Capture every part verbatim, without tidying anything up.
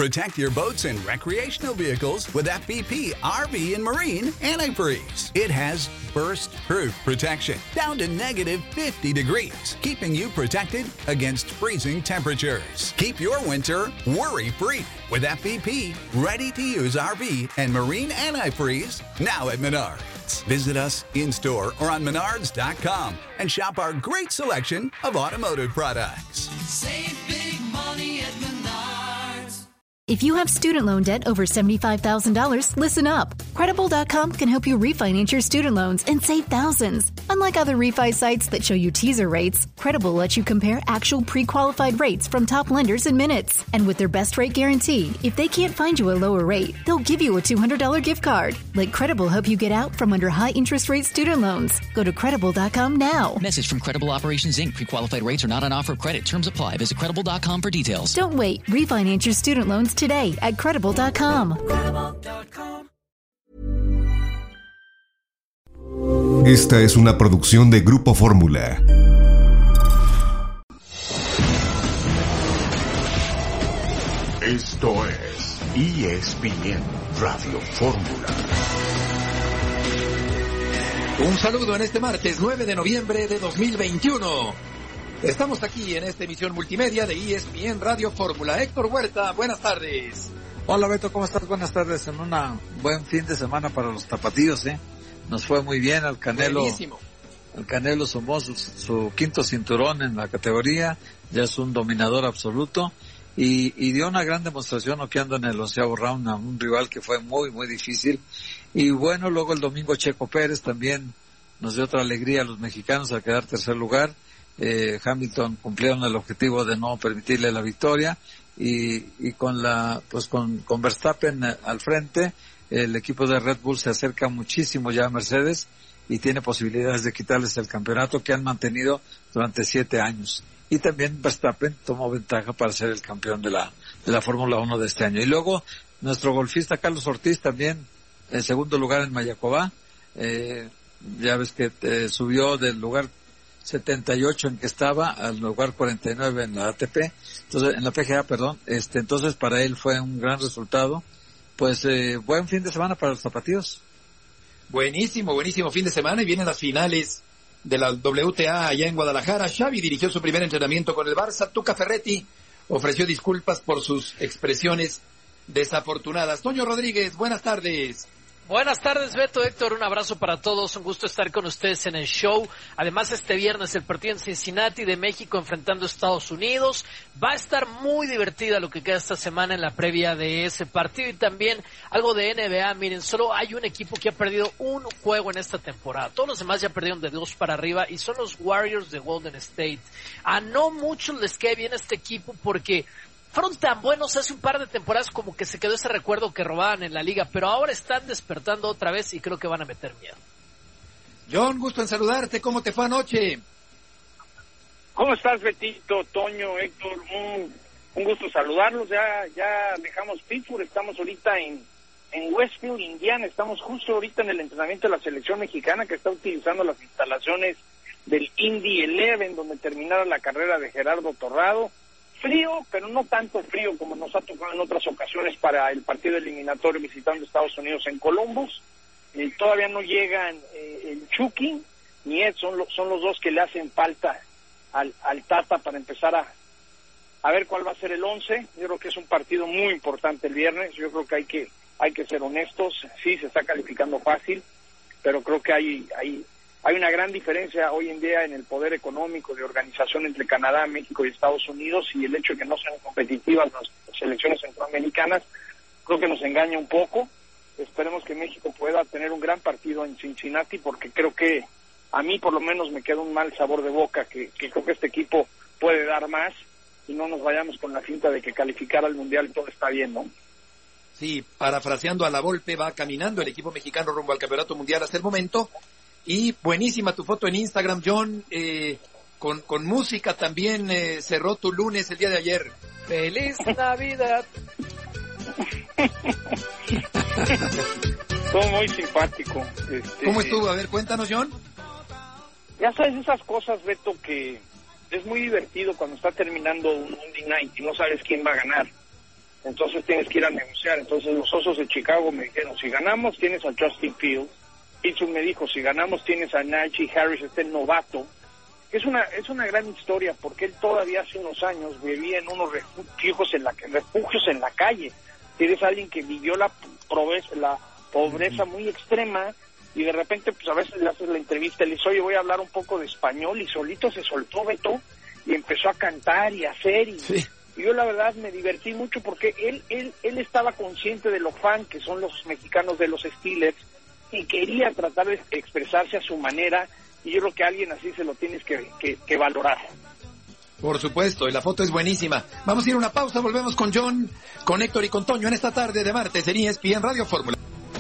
Protect your boats and recreational vehicles with F B P R V and Marine Antifreeze. It has burst-proof protection down to negative fifty degrees, keeping you protected against freezing temperatures. Keep your winter worry-free with F B P ready-to-use R V and Marine Antifreeze now at Menards. Visit us in-store or on menards dot com and shop our great selection of automotive products. Save big money at Menards. If you have student loan debt over seventy-five thousand dollars, listen up. Credible dot com can help you refinance your student loans and save thousands. Unlike other refi sites that show you teaser rates, Credible lets you compare actual pre-qualified rates from top lenders in minutes. And with their best rate guarantee, if they can't find you a lower rate, they'll give you a two hundred dollars gift card. Let Credible help you get out from under high interest rate student loans. Go to credible dot com now. Message from Credible Operations, Incorporated. Pre-qualified rates are not on offer. Credit terms apply. Visit credible dot com for details. Don't wait. Refinance your student loans today at credible dot com. Esta es una producción de Grupo Fórmula. Esto es E S P N Radio Fórmula. Un saludo en este martes nueve de noviembre de dos mil veintiuno. Estamos aquí en esta emisión multimedia de E S P N Radio Fórmula. Héctor Huerta, buenas tardes. Hola Beto, ¿cómo estás? Buenas tardes. En un buen fin de semana para los tapatíos, ¿eh? Nos fue muy bien. El Canelo, Buenísimo. El Canelo sumó su, su quinto cinturón en la categoría. Ya es un dominador absoluto. Y, y dio una gran demostración noqueando en el onceavo round a un rival que fue muy, muy difícil. Y bueno, luego el domingo Checo Pérez también nos dio otra alegría a los mexicanos al quedar tercer lugar. Eh, Hamilton cumplieron el objetivo de no permitirle la victoria. Y, y con la, pues con, con Verstappen al frente, el equipo de Red Bull se acerca muchísimo ya a Mercedes y tiene posibilidades de quitarles el campeonato que han mantenido durante siete años. Y también Verstappen tomó ventaja para ser el campeón de la, de la Fórmula uno de este año. Y luego, nuestro golfista Carlos Ortiz también, en segundo lugar en Mayacobá, eh, ya ves que eh, subió del lugar setenta y ocho en que estaba al lugar cuarenta y nueve en la A T P, entonces, en la P G A, perdón, este, entonces para él fue un gran resultado. Pues, eh, buen fin de semana para los tapatíos. Buenísimo, buenísimo fin de semana y vienen las finales de la W T A allá en Guadalajara. Xavi dirigió su primer entrenamiento con el Barça. Tuca Ferretti ofreció disculpas por sus expresiones desafortunadas. Toño Rodríguez, buenas tardes. Buenas tardes, Beto, Héctor, un abrazo para todos, un gusto estar con ustedes en el show. Además, este viernes el partido en Cincinnati de México enfrentando a Estados Unidos. Va a estar muy divertida lo que queda esta semana en la previa de ese partido y también algo de N B A. Miren, solo hay un equipo que ha perdido un juego en esta temporada. Todos los demás ya perdieron de dos para arriba y son los Warriors de Golden State. A no muchos les cae bien este equipo porque fueron tan buenos hace un par de temporadas como que se quedó ese recuerdo que robaban en la liga, pero ahora están despertando otra vez y creo que van a meter miedo. John, gusto en saludarte. ¿Cómo te fue anoche? ¿Cómo estás, Betito, Toño, Héctor? Un, un gusto saludarlos. Ya ya dejamos Pittsburgh, estamos ahorita en, en Westfield, Indiana. Estamos justo ahorita en el entrenamiento de la selección mexicana que está utilizando las instalaciones del Indy once, donde terminara la carrera de Gerardo Torrado. Frío, pero no tanto frío como nos ha tocado en otras ocasiones para el partido eliminatorio visitando Estados Unidos en Columbus. Eh, todavía no llegan eh, el Chucky ni Ed, son, lo, son los dos que le hacen falta al, al Tata para empezar a, a ver cuál va a ser el once. Yo creo que es un partido muy importante el viernes. Yo creo que hay que hay que ser honestos. Sí, se está calificando fácil, pero creo que hay hay Hay una gran diferencia hoy en día en el poder económico de organización entre Canadá, México y Estados Unidos, y el hecho de que no sean competitivas las selecciones centroamericanas creo que nos engaña un poco. Esperemos que México pueda tener un gran partido en Cincinnati, porque creo que a mí por lo menos me queda un mal sabor de boca, que, que creo que este equipo puede dar más y no nos vayamos con la finta de que calificar al Mundial todo está bien, ¿no? Sí, parafraseando a la Volpe, va caminando el equipo mexicano rumbo al Campeonato Mundial hasta el momento. Y buenísima tu foto en Instagram, John, eh, con, con música también, eh, cerró tu lunes el día de ayer. ¡Feliz Navidad! Todo muy simpático. Este... ¿Cómo estuvo? A ver, cuéntanos, John. Ya sabes, esas cosas, Beto, que es muy divertido cuando está terminando un Monday Night y no sabes quién va a ganar. entonces tienes que ir a negociar. Entonces los Osos de Chicago me dijeron, si ganamos tienes a Justin Fields. Pittsburgh me dijo, si ganamos tienes a Najee Harris, este novato. Es una es una gran historia, porque él todavía hace unos años vivía en unos refugios en la refugios en la calle. Eres alguien que vivió la pobreza, la pobreza muy extrema, y de repente pues a veces le haces la entrevista y le dices, oye, voy a hablar un poco de español, y solito se soltó, Beto, y empezó a cantar y a hacer, y, sí. y yo la verdad me divertí mucho, porque él él él estaba consciente de lo fan que son los mexicanos de los Steelers, y quería tratar de expresarse a su manera, y yo creo que a alguien así se lo tienes que, que, que valorar. Por supuesto, y la foto es buenísima. Vamos a ir a una pausa, volvemos con John, con Héctor y con Toño en esta tarde de martes en E S P N Radio Fórmula.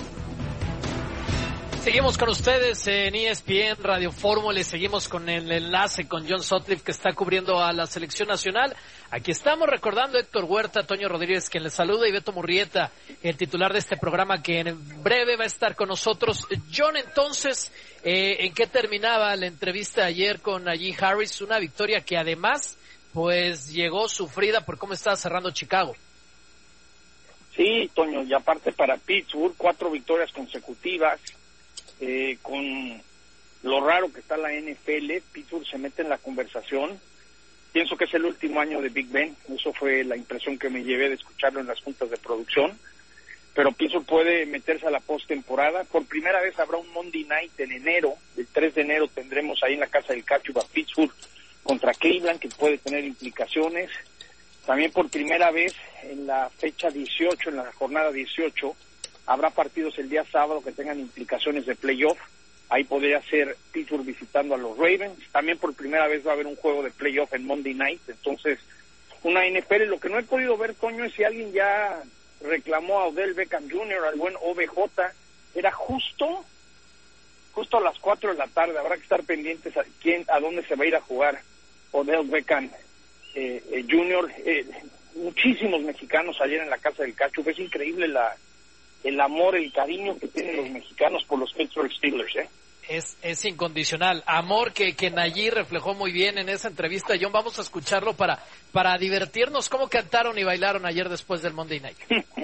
Seguimos con ustedes en E S P N Radio Fórmula y seguimos con el enlace con John Sutcliffe, que está cubriendo a la selección nacional. Aquí estamos recordando a Héctor Huerta, Toño Rodríguez, quien les saluda, y Beto Murrieta, el titular de este programa, que en breve va a estar con nosotros. John, entonces, eh, ¿en qué terminaba la entrevista ayer con Najee Harris? Una victoria que además, pues, llegó sufrida por cómo estaba cerrando Chicago. Sí, Toño, y aparte para Pittsburgh, cuatro victorias consecutivas. Eh, con lo raro que está la N F L, Pittsburgh se mete en la conversación. Pienso que es el último año de Big Ben, eso fue la impresión que me llevé de escucharlo en las juntas de producción, pero Pittsburgh puede meterse a la postemporada. Por primera vez habrá un Monday Night en enero, el tres de enero tendremos ahí en la Casa del Cacho a Pittsburgh contra Cleveland, que puede tener implicaciones. También por primera vez en la fecha dieciocho, en la jornada dieciocho, habrá partidos el día sábado que tengan implicaciones de playoff. Ahí podría ser Pittsburgh visitando a los Ravens. También por primera vez va a haber un juego de playoff en Monday Night. Entonces, una N F L. Lo que no he podido ver, Toño, es si alguien ya reclamó a Odell Beckham junior, al buen O B J. Era justo, justo a las cuatro de la tarde. Habrá que estar pendientes a quién, a dónde se va a ir a jugar Odell Beckham eh, eh, junior Eh, muchísimos mexicanos ayer en la Casa del Cacho. Es increíble la el amor, el cariño que tienen los mexicanos por los Pittsburgh Steelers, ¿eh? Es, es incondicional. Amor que, que Najee reflejó muy bien en esa entrevista. John, vamos a escucharlo para, para divertirnos. ¿Cómo cantaron y bailaron ayer después del Monday Night?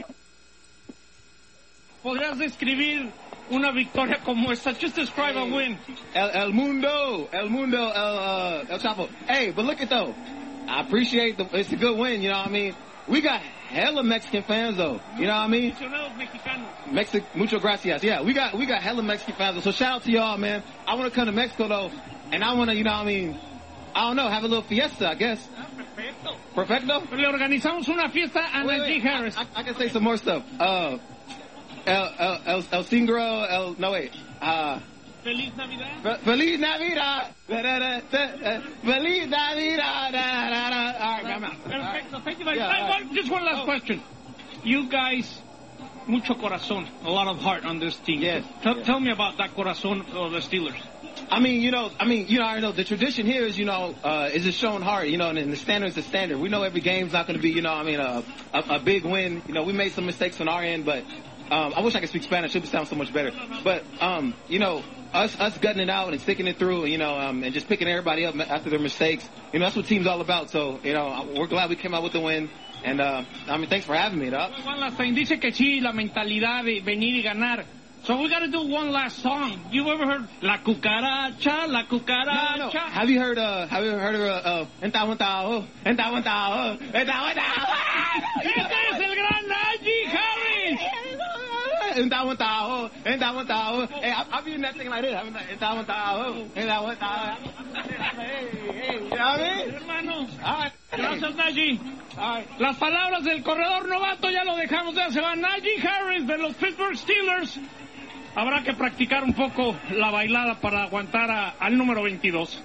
¿Podrías describir una victoria como esta? Just describe a win. El, el mundo, el mundo, el, uh, el Chapo. Hey, but look at though. I appreciate the, it's a good win, you know what I mean? We got hella Mexican fans though, you know what I mean? Mexic, muchas gracias. Yeah, we got we got hella Mexican fans though. So shout out to y'all, man. I want to come to Mexico though, and I want to, you know what I mean? I don't know, have a little fiesta, I guess. Ah, perfecto. Perfecto. Le organizamos una fiesta a Najee Harris. I, I, I can say some more stuff. Uh, El El El, el Singro, El no wait. Uh, Feliz Navidad. Fe, Feliz Navidad. Da, da, da, da, Feliz Navidad. Da, da, da. All right, I'm out. Perfecto. Thank you very much. Yeah, right. Just one last oh. question. You guys, mucho corazón, a lot of heart on this team. Yes. Tell, yes. tell me about that corazón of the Steelers. I mean, you know, I mean, you know, I know the tradition here is, you know, uh, is just showing heart, you know, and, and the standard is the standard. We know every game's not going to be, you know, I mean, a, a, a big win. You know, we made some mistakes on our end, but um, I wish I could speak Spanish. It would sound so much better. But, um, you know, us us gutting it out and sticking it through, you know, um, and just picking everybody up after their mistakes. You know, that's what team's all about. So, you know, we're glad we came out with the win. And, uh, I mean, thanks for having me, dog. One last thing. Dice que sí, la mentalidad de venir y ganar. So we got to do one last song. You ever heard La Cucaracha, La Cucaracha? No, no. Have you heard, uh, have you ever heard of, uh, Entawantao, Entawantao, Entawantao? ¡Este es el gran Najee Harris! Entawantao, Entawantao. Hey, I'll be in that thing like this. Entawantao, Entawantao. Hey, hey, you know what I mean? Hermano. Gracias, Najee. Las palabras del corredor novato ya lo dejamos, ya se va Najee Harris de los Pittsburgh Steelers. Habrá que practicar un poco la bailada para aguantar a, al número veintidós.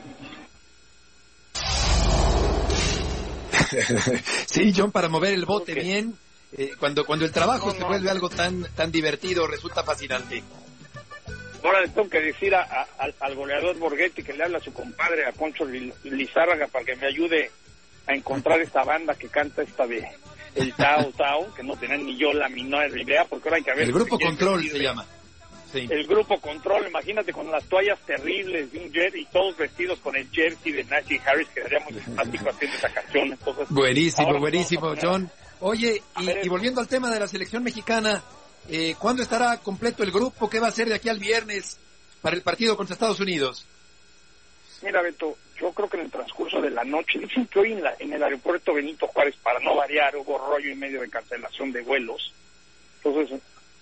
Sí, John, para mover el bote okay. bien, eh, cuando cuando el trabajo no, se no. vuelve algo tan tan divertido, resulta fascinante. Ahora le tengo que decir a, a, al, al goleador Borghetti que le habla a su compadre, a Poncho Lizárraga, para que me ayude a encontrar esta banda que canta esta de el Tao Tao, que no tenían ni yo la menor idea, porque ahora hay que ver... El Grupo Control se llama. Sí. El Grupo Control, imagínate con las toallas terribles de un jersey y todos vestidos con el jersey de Najee Harris, que sería muy simpático haciendo esa canción. Entonces, buenísimo, buenísimo, John. Oye, y, y volviendo al tema de la selección mexicana, eh, ¿cuándo estará completo el grupo? ¿Qué va a hacer de aquí al viernes para el partido contra Estados Unidos? Mira, Beto, yo creo que en el transcurso de la noche, dicen que hoy en, la, en el aeropuerto Benito Juárez, para no variar, hubo rollo y medio de cancelación de vuelos. Entonces,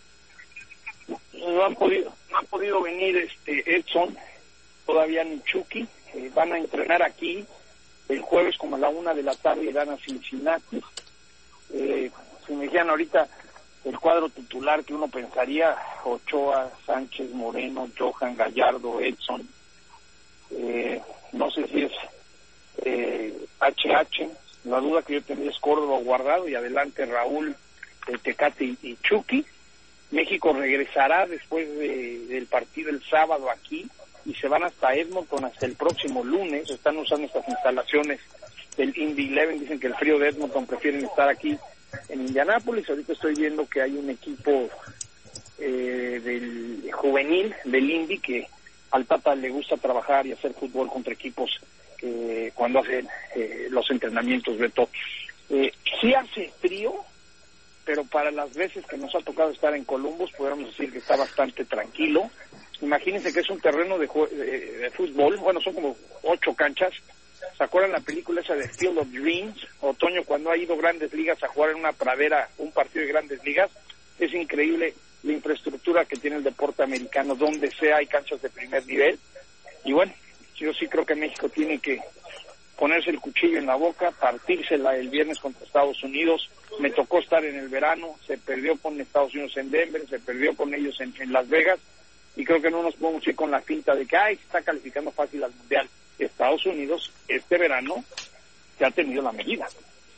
no han podido, no han podido venir este Edson, todavía ni Chucky. Eh, van a entrenar aquí el jueves como a la una de la tarde, irán a Cincinnati. Eh, si me dijeran ahorita el cuadro titular que uno pensaría, Ochoa, Sánchez, Moreno, Johan, Gallardo, Edson, eh, no sé si es eh, H H, la duda que yo tendría es Córdoba Guardado, y adelante Raúl, eh, Tecate y, y Chucky. México regresará después de, del partido el sábado aquí, y se van hasta Edmonton hasta el próximo lunes. Están usando estas instalaciones del Indy Eleven, dicen que el frío de Edmonton prefieren estar aquí en Indianápolis. Ahorita estoy viendo que hay un equipo eh, del juvenil del Indy que al Tata le gusta trabajar y hacer fútbol contra equipos eh, cuando hacen eh, los entrenamientos de todo. Eh, sí hace frío, pero para las veces que nos ha tocado estar en Columbus, podríamos decir que está bastante tranquilo. Imagínense que es un terreno de, de, de fútbol, bueno, son como ocho canchas. ¿Se acuerdan la película esa de Field of Dreams? Otoño, cuando ha ido Grandes Ligas a jugar en una pradera, un partido de Grandes Ligas. Es increíble la infraestructura que tiene el deporte americano, donde sea hay canchas de primer nivel. Y bueno, yo sí creo que México tiene que ponerse el cuchillo en la boca, partírsela el viernes contra Estados Unidos. Me tocó estar en el verano, se perdió con Estados Unidos en Denver, se perdió con ellos en, en Las Vegas, y creo que no nos podemos ir con la finta de que ay, se está calificando fácil al Mundial. Estados Unidos este verano ya ha tenido la medida.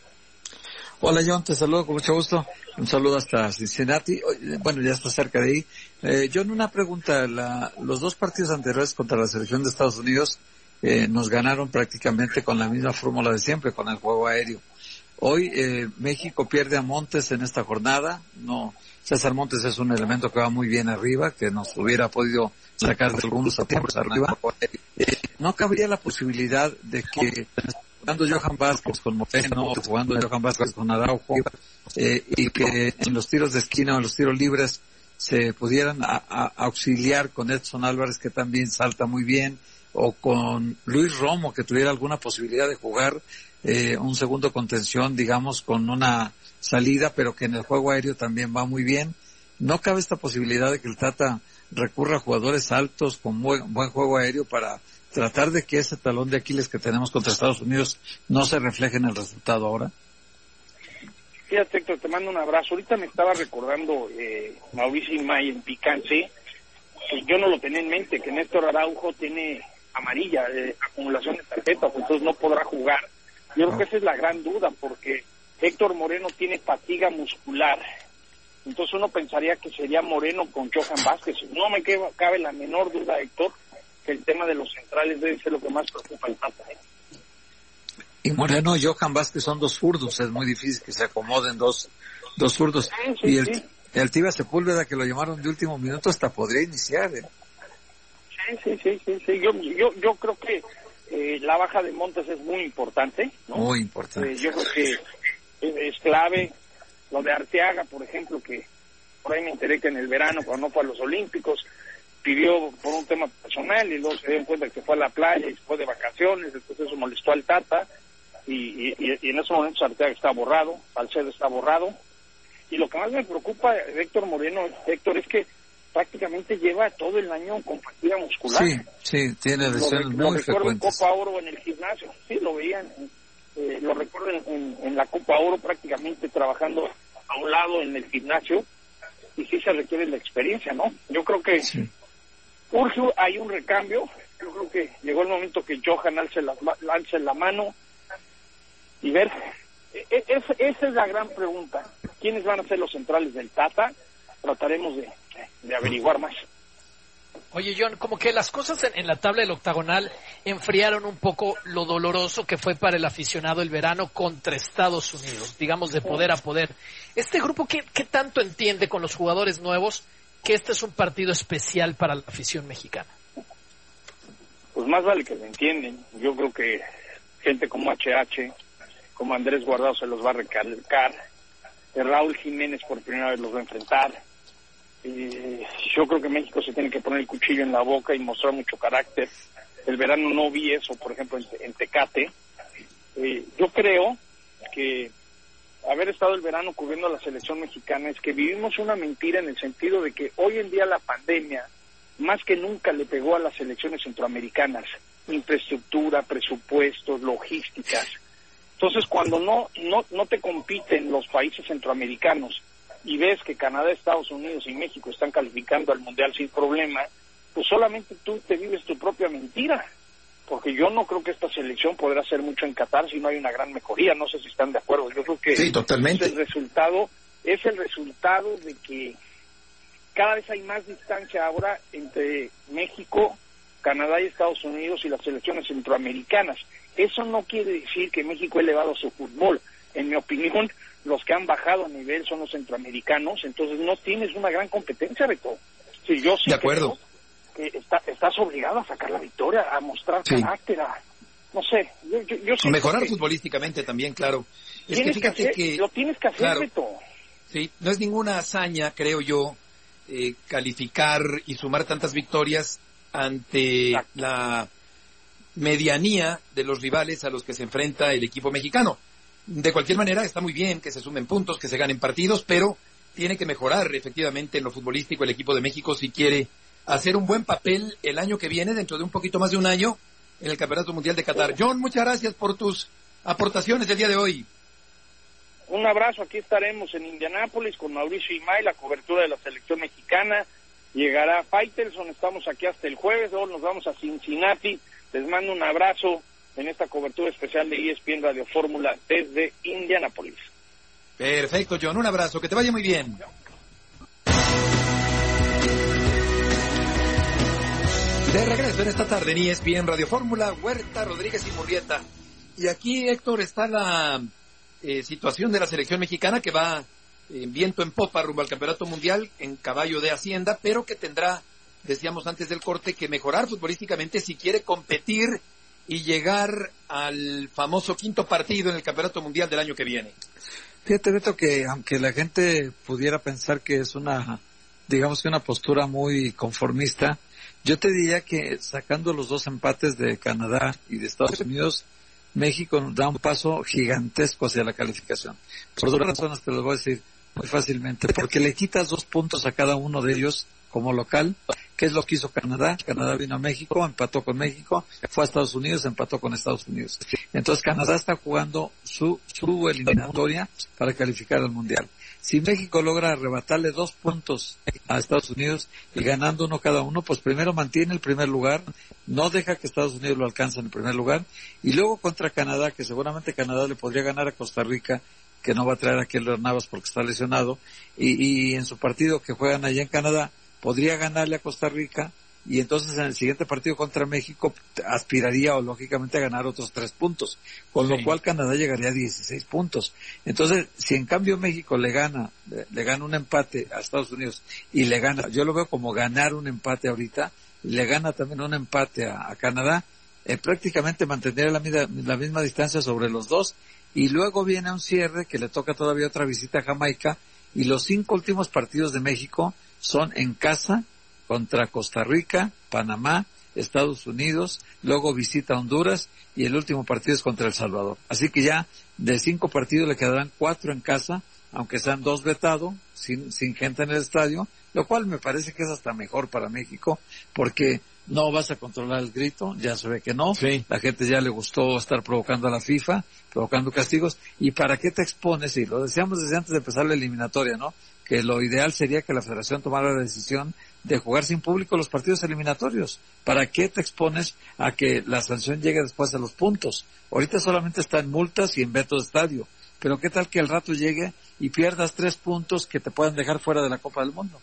Hola John, te saludo con mucho gusto. Un saludo hasta Cincinnati. Bueno, ya está cerca de ahí. Eh, John, una pregunta. La, los dos partidos anteriores contra la selección de Estados Unidos eh, nos ganaron prácticamente con la misma fórmula de siempre, con el juego aéreo. Hoy eh, México pierde a Montes en esta jornada. No, César Montes es un elemento que va muy bien arriba, que nos hubiera podido sacar de algunos tiempos arriba. Eh, no cabría la posibilidad de que jugando Johan Vázquez con Moreno, jugando Johan Vázquez con Araujo, eh, y que en los tiros de esquina o en los tiros libres se pudieran a, a, auxiliar con Edson Álvarez, que también salta muy bien, o con Luis Romo, que tuviera alguna posibilidad de jugar eh, un segundo contención, digamos, con una salida, pero que en el juego aéreo también va muy bien. ¿No cabe esta posibilidad de que el Tata recurra a jugadores altos con buen, buen juego aéreo para tratar de que ese talón de Aquiles que tenemos contra Estados Unidos no se refleje en el resultado ahora? Fíjate, Héctor, te mando un abrazo. Ahorita me estaba recordando eh, Mauricio Imay en Picante, que yo no lo tenía en mente, que Néstor Araujo tiene amarilla, eh, acumulación de tarjetas, entonces no podrá jugar. Yo creo que esa es la gran duda, porque Héctor Moreno tiene fatiga muscular, entonces uno pensaría que sería Moreno con Johan Vázquez. No me cabe la menor duda, Héctor, que el tema de los centrales debe ser lo que más preocupa al Tata. Y Moreno y Johan Vázquez son dos zurdos, es muy difícil que se acomoden dos dos zurdos. Sí, sí, y el, sí. el Tiva Sepúlveda, que lo llamaron de último minuto, hasta podría iniciar. ¿eh? Sí, sí, sí, sí, sí. Yo, yo, yo creo que eh, la baja de Montes es muy importante, ¿no? Muy importante. Eh, yo creo que es, es clave. Lo de Arteaga, por ejemplo, que por ahí me enteré que en el verano, cuando no fue a los Olímpicos, pidió por un tema personal y luego se dio cuenta que fue a la playa y se fue de vacaciones, entonces eso molestó al Tata, y, y, y en esos momentos Arteaga está borrado, Salcedo está borrado, y lo que más me preocupa de Héctor Moreno, Héctor, es que prácticamente lleva todo el año con fatiga muscular. Sí, sí, tiene lesiones muy lo recuerdo en frecuentes. Copa Oro en el gimnasio, sí, lo veían, eh, lo recuerdo en, en, en la Copa Oro prácticamente trabajando a un lado en el gimnasio, y sí se requiere la experiencia, ¿no? Yo creo que sí. Urge, hay un recambio. Yo creo que llegó el momento que Johan alce la, alce la mano y ver. Es, esa es la gran pregunta. ¿Quiénes van a ser los centrales del Tata? Trataremos de, de averiguar más. Oye, John, como que las cosas en, en la tabla del octagonal enfriaron un poco lo doloroso que fue para el aficionado el verano contra Estados Unidos, digamos de poder a poder. ¿Este grupo qué, qué tanto entiende con los jugadores nuevos que este es un partido especial para la afición mexicana? Pues más vale que lo entienden. Yo creo que gente como H H, como Andrés Guardado se los va a recalcar. Eh, Raúl Jiménez por primera vez los va a enfrentar. Eh, yo creo que México se tiene que poner el cuchillo en la boca y mostrar mucho carácter. El verano no vi eso, por ejemplo, en, en Tecate. Eh, yo creo que haber estado el verano cubriendo a la selección mexicana es que vivimos una mentira en el sentido de que hoy en día la pandemia más que nunca le pegó a las selecciones centroamericanas, infraestructura, presupuestos, logísticas. Entonces, cuando no no no te compiten los países centroamericanos y ves que Canadá, Estados Unidos y México están calificando al Mundial sin problema, pues solamente tú te vives tu propia mentira, porque yo no creo que esta selección podrá hacer mucho en Qatar si no hay una gran mejoría. No sé si están de acuerdo. Yo creo que sí, totalmente. Es el resultado, es el resultado de que cada vez hay más distancia ahora entre México, Canadá y Estados Unidos y las selecciones centroamericanas. Eso no quiere decir que México ha elevado su fútbol. En mi opinión, los que han bajado a nivel son los centroamericanos, entonces no tienes una gran competencia, Beto. Sí, yo sí de acuerdo. Creo que está, estás obligado a sacar la victoria, a mostrar sí. carácter, a, no sé. Yo, yo, yo mejorar que futbolísticamente también, claro. Es que fíjate que, hacer, que lo tienes que hacer, claro, Beto. Sí, no es ninguna hazaña, creo yo, eh, calificar y sumar tantas victorias ante Exacto. la medianía de los rivales a los que se enfrenta el equipo mexicano. De cualquier manera, está muy bien que se sumen puntos, que se ganen partidos, pero tiene que mejorar efectivamente en lo futbolístico el equipo de México si quiere hacer un buen papel el año que viene, dentro de un poquito más de un año, en el Campeonato Mundial de Qatar. John, muchas gracias por tus aportaciones del día de hoy. Un abrazo, aquí estaremos en Indianápolis con Mauricio Imay, la cobertura de la selección mexicana. Llegará Faitelson, estamos aquí hasta el jueves, luego nos vamos a Cincinnati. Les mando un abrazo en esta cobertura especial de E S P N Radio Fórmula desde Indianápolis. Perfecto, John, un abrazo, que te vaya muy bien. De regreso en esta tarde en E S P N Radio Fórmula, Huerta, Rodríguez y Murrieta. Y aquí, Héctor, está la eh, situación de la selección mexicana que va en viento en popa rumbo al Campeonato Mundial en caballo de Hacienda, pero que tendrá, decíamos antes del corte, que mejorar futbolísticamente si quiere competir y llegar al famoso quinto partido en el Campeonato Mundial del año que viene. Fíjate, Beto, que aunque la gente pudiera pensar que es una, digamos que una postura muy conformista, yo te diría que sacando los dos empates de Canadá y de Estados Unidos, México nos da un paso gigantesco hacia la calificación. Por dos razones te lo voy a decir muy fácilmente. Porque le quitas dos puntos a cada uno de ellos como local, que es lo que hizo Canadá. Canadá vino a México, empató con México, fue a Estados Unidos, empató con Estados Unidos. Entonces Canadá está jugando su, su eliminatoria para calificar al Mundial. Si México logra arrebatarle dos puntos a Estados Unidos y ganando uno cada uno, pues primero mantiene el primer lugar, no deja que Estados Unidos lo alcance en el primer lugar, y luego contra Canadá, que seguramente Canadá le podría ganar a Costa Rica, que no va a traer a Keylor Navas porque está lesionado, y, y en su partido que juegan allá en Canadá, podría ganarle a Costa Rica, y entonces en el siguiente partido contra México aspiraría o lógicamente a ganar otros tres puntos, con lo sí. cual Canadá llegaría a dieciséis puntos. Entonces, si en cambio México le gana, le, le gana un empate a Estados Unidos y le gana, yo lo veo como ganar un empate ahorita, y le gana también un empate a, a Canadá, eh, prácticamente mantendría la, la misma distancia sobre los dos, y luego viene un cierre que le toca todavía otra visita a Jamaica, y los cinco últimos partidos de México son en casa, contra Costa Rica, Panamá, Estados Unidos, luego visita a Honduras y el último partido es contra El Salvador. Así que ya de cinco partidos le quedarán cuatro en casa, aunque sean dos vetados, sin, sin gente en el estadio, lo cual me parece que es hasta mejor para México, porque no vas a controlar el grito, ya se ve que no, sí. La gente ya le gustó estar provocando a la FIFA, provocando castigos, y ¿para qué te expones? Y lo decíamos desde antes de empezar la eliminatoria, ¿no? Que lo ideal sería que la Federación tomara la decisión de jugar sin público los partidos eliminatorios. ¿Para qué te expones a que la sanción llegue después de los puntos? Ahorita solamente está en multas y en veto de estadio, pero ¿qué tal que el rato llegue y pierdas tres puntos que te puedan dejar fuera de la Copa del Mundo?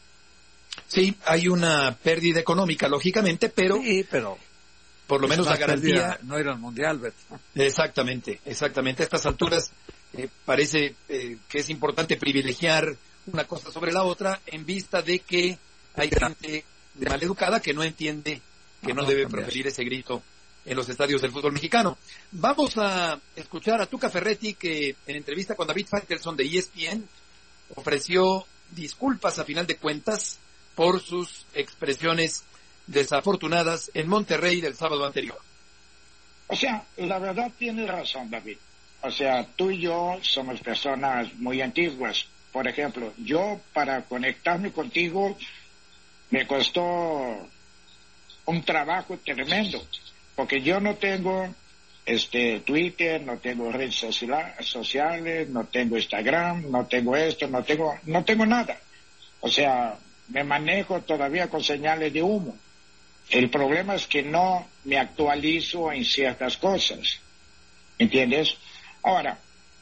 Sí, hay una pérdida económica, lógicamente, pero... Sí, pero... por lo menos la garantía... no ir al Mundial, Beto. Exactamente, exactamente. A estas alturas eh, parece eh, que es importante privilegiar una cosa sobre la otra en vista de que hay gente maleducada que no entiende que no, no debe proferir ese grito en los estadios del fútbol mexicano. Vamos a escuchar a Tuca Ferretti, que en entrevista con David Faitelson de E S P N ofreció disculpas a final de cuentas por sus expresiones desafortunadas en Monterrey del sábado anterior. O sea, la verdad tiene razón, David. O sea, tú y yo somos personas muy antiguas. Por ejemplo, yo para conectarme contigo me costó un trabajo tremendo, porque yo no tengo este Twitter, no tengo redes sociales, no tengo Instagram, no tengo esto, no tengo, no tengo nada. O sea, me manejo todavía con señales de humo. El problema es que no me actualizo en ciertas cosas, ¿entiendes? Ahora,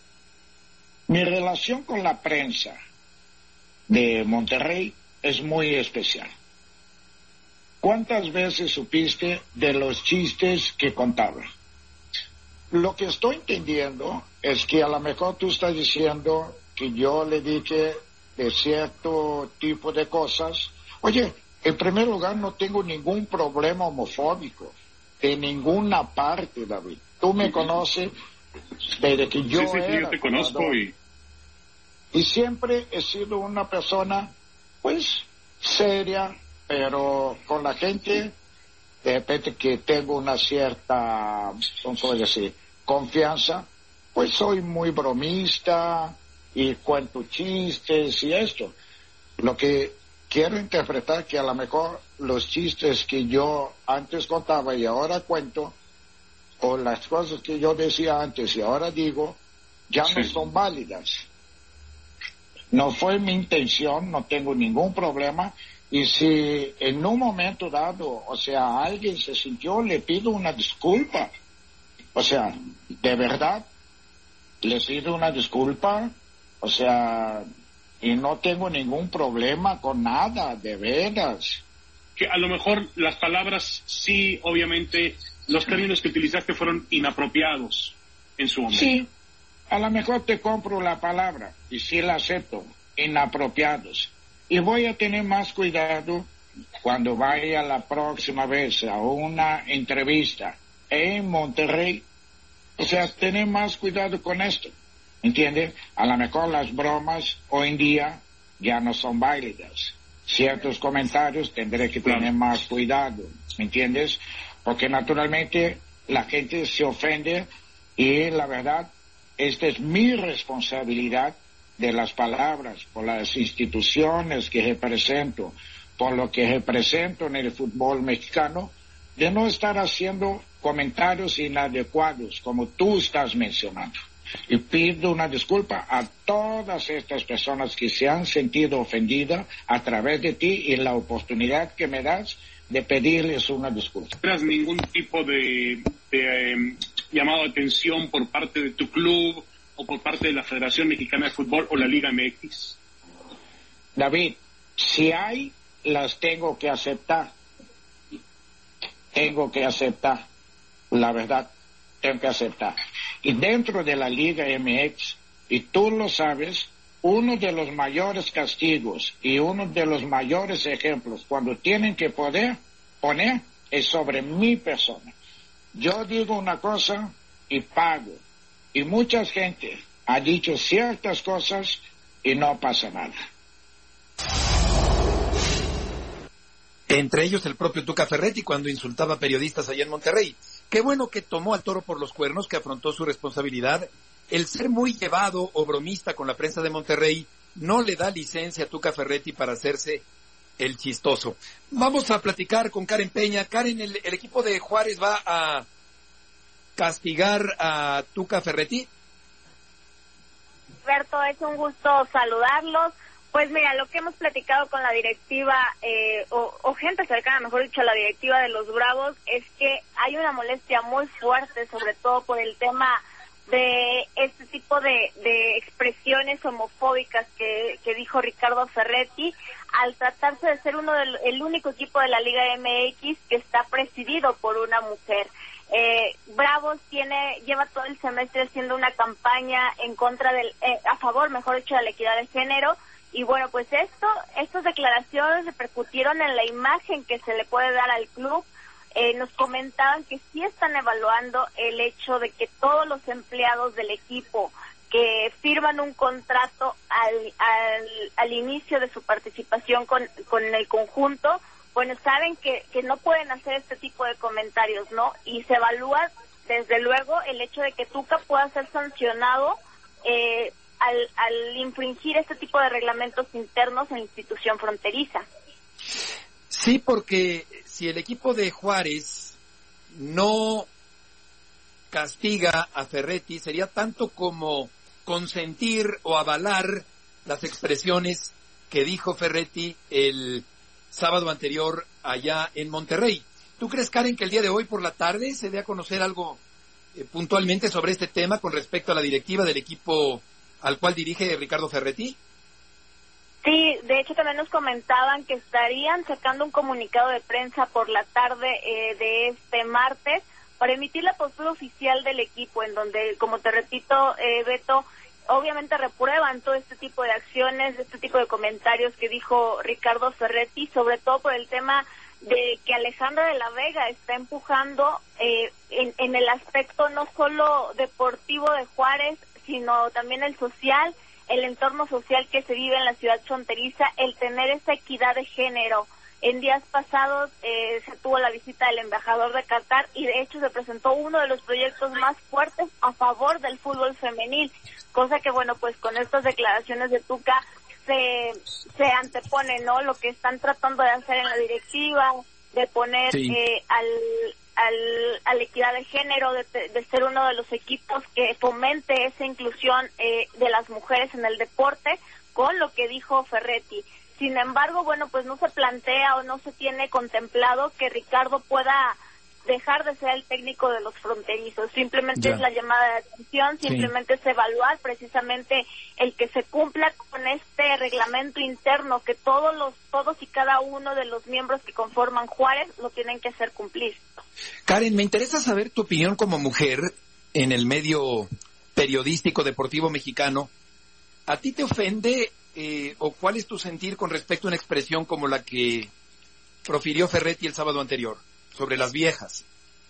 mi relación con la prensa de Monterrey es muy especial. ¿Cuántas veces supiste de los chistes que contaba? Lo que estoy entendiendo es que a lo mejor tú estás diciendo que yo le dije de cierto tipo de cosas. Oye, en primer lugar, no tengo ningún problema homofóbico de ninguna parte, David. Tú me conoces desde que yo sí, sí, era yo te conozco y... y siempre he sido una persona, pues, seria, pero con la gente, de repente que tengo una cierta, ¿cómo puedo decir?, confianza, pues soy muy bromista y cuento chistes y esto. Lo que quiero interpretar que a lo mejor los chistes que yo antes contaba y ahora cuento, o las cosas que yo decía antes y ahora digo, ya sí. no son válidas. No fue mi intención, no tengo ningún problema, y si en un momento dado, o sea, alguien se sintió, le pido una disculpa. O sea, de verdad, le pido una disculpa, o sea, y no tengo ningún problema con nada, de veras. Que a lo mejor las palabras, sí, obviamente, los términos que utilizaste fueron inapropiados en su momento. Sí, a lo mejor te compro la palabra, y sí la acepto, inapropiados. Y voy a tener más cuidado cuando vaya la próxima vez a una entrevista en Monterrey. O sea, tener más cuidado con esto, ¿entiendes? A lo mejor las bromas hoy en día ya no son válidas. Ciertos comentarios tendré que tener claro. más cuidado, ¿entiendes? Porque naturalmente la gente se ofende y la verdad, esta es mi responsabilidad de las palabras, por las instituciones que represento, por lo que represento en el fútbol mexicano, de no estar haciendo comentarios inadecuados como tú estás mencionando. Y pido una disculpa a todas estas personas que se han sentido ofendidas a través de ti y la oportunidad que me das de pedirles una disculpa. ¿No tienes ningún tipo de, de eh, llamado de atención por parte de tu club o por parte de la Federación Mexicana de Fútbol o la Liga M X? David, si hay, las tengo que aceptar. Tengo que aceptar. La verdad, tengo que aceptar. Y dentro de la Liga M X, y tú lo sabes, uno de los mayores castigos y uno de los mayores ejemplos cuando tienen que poder poner es sobre mi persona. Yo digo una cosa y pago. Y mucha gente ha dicho ciertas cosas y no pasa nada. Entre ellos el propio Tuca Ferretti cuando insultaba a periodistas allá en Monterrey. Qué bueno que tomó al toro por los cuernos, que afrontó su responsabilidad. El ser muy llevado o bromista con la prensa de Monterrey no le da licencia a Tuca Ferretti para hacerse el chistoso. Vamos a platicar con Karen Peña. Karen, ¿el, el equipo de Juárez va a castigar a Tuca Ferretti? Alberto, es un gusto saludarlos. Pues mira, lo que hemos platicado con la directiva, eh, o, o gente cercana, mejor dicho, a la directiva de los Bravos, es que hay una molestia muy fuerte, sobre todo por el tema de este tipo de, de expresiones homofóbicas que, que dijo Ricardo Ferretti, al tratarse de ser uno del el único equipo de la Liga M X que está presidido por una mujer. Eh, Bravos tiene lleva todo el semestre haciendo una campaña en contra del, eh, a favor, mejor dicho, de la equidad de género. Y bueno, pues esto, estas declaraciones repercutieron en la imagen que se le puede dar al club. Eh, nos comentaban que sí están evaluando el hecho de que todos los empleados del equipo que firman un contrato al, al, al inicio de su participación con, con el conjunto, bueno, saben que, que no pueden hacer este tipo de comentarios, ¿no? Y se evalúa, desde luego, el hecho de que Tuca pueda ser sancionado eh, al, al infringir este tipo de reglamentos internos en la institución fronteriza. Sí, porque si el equipo de Juárez no castiga a Ferretti, sería tanto como consentir o avalar las expresiones que dijo Ferretti el sábado anterior allá en Monterrey. ¿Tú crees, Karen, que el día de hoy por la tarde se dé a conocer algo eh, puntualmente sobre este tema con respecto a la directiva del equipo al cual dirige Ricardo Ferretti? Sí, de hecho también nos comentaban que estarían sacando un comunicado de prensa por la tarde eh, de este martes para emitir la postura oficial del equipo, en donde, como te repito, eh, Beto, obviamente reprueban todo este tipo de acciones, este tipo de comentarios que dijo Ricardo Ferretti, sobre todo por el tema de que Alejandra de la Vega está empujando eh, en, en el aspecto no solo deportivo de Juárez, sino también el social, el entorno social que se vive en la ciudad fronteriza, el tener esa equidad de género. En días pasados eh, se tuvo la visita del embajador de Qatar y de hecho se presentó uno de los proyectos más fuertes a favor del fútbol femenil, cosa que bueno, pues con estas declaraciones de Tuca se, se antepone, ¿no? Lo que están tratando de hacer en la directiva, de poner sí. eh, al, al, a la equidad de género, de, de ser uno de los equipos que fomente esa inclusión eh, de las mujeres en el deporte, con lo que dijo Ferretti. Sin embargo, bueno, pues no se plantea o no se tiene contemplado que Ricardo pueda dejar de ser el técnico de los fronterizos. Simplemente ya. Es la llamada de atención, simplemente sí. Es evaluar precisamente el que se cumpla con este reglamento interno que todos los todos y cada uno de los miembros que conforman Juárez lo tienen que hacer cumplir. Karen, me interesa saber tu opinión como mujer en el medio periodístico deportivo mexicano. ¿A ti te ofende eh, o cuál es tu sentir con respecto a una expresión como la que profirió Ferretti el sábado anterior sobre las viejas?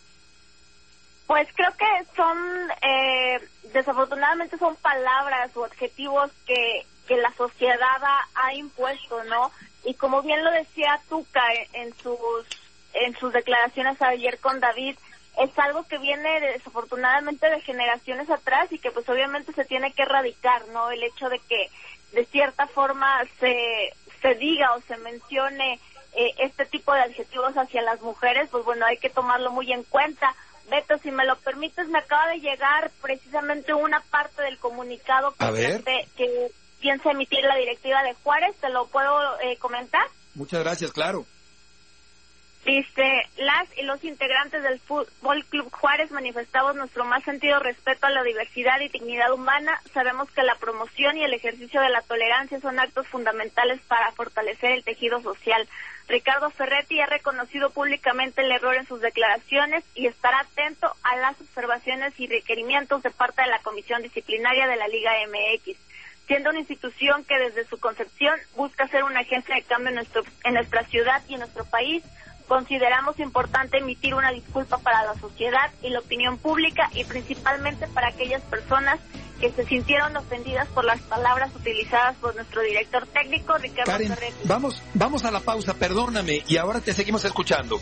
Pues creo que son, eh, desafortunadamente son palabras o adjetivos que, que la sociedad ha, ha impuesto, ¿no? Y como bien lo decía Tuca en, en sus en sus declaraciones ayer con David, es algo que viene de, desafortunadamente de generaciones atrás y que pues obviamente se tiene que erradicar, ¿no? El hecho de que de cierta forma se, se diga o se mencione eh, este tipo de adjetivos hacia las mujeres, pues bueno, hay que tomarlo muy en cuenta. Beto, si me lo permites, me acaba de llegar precisamente una parte del comunicado que, que piensa emitir la directiva de Juárez. ¿Te lo puedo eh, comentar? Muchas gracias, claro. Dice, las y los integrantes del Fútbol Club Juárez manifestamos nuestro más sentido respeto a la diversidad y dignidad humana. Sabemos que la promoción y el ejercicio de la tolerancia son actos fundamentales para fortalecer el tejido social. Ricardo Ferretti ha reconocido públicamente el error en sus declaraciones y estará atento a las observaciones y requerimientos de parte de la Comisión Disciplinaria de la Liga M X. Siendo una institución que desde su concepción busca ser una agencia de cambio en, nuestro, en nuestra ciudad y en nuestro país, consideramos importante emitir una disculpa para la sociedad y la opinión pública y principalmente para aquellas personas que se sintieron ofendidas por las palabras utilizadas por nuestro director técnico, Ricardo Karen, Ferretti. Vamos, vamos a la pausa, perdóname, y ahora te seguimos escuchando.